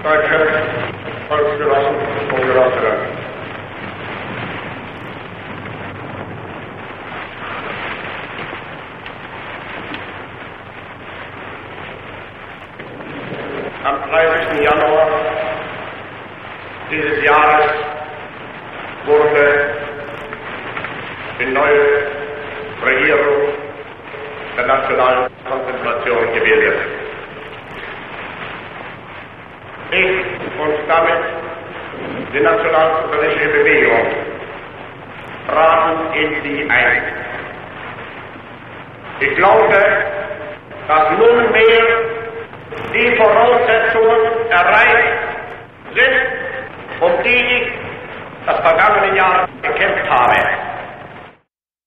deutsche Volksgenossen und Genossinnen. Am 30. Januar dieses Jahres wurde die neue Regierung der nationalen Konzentration gebildet. Ich und damit die nationalsozialistische Bewegung traten in sie ein. Ich glaube, dass nunmehr die Voraussetzungen erreicht sind, um die ich das vergangene Jahr gekämpft habe.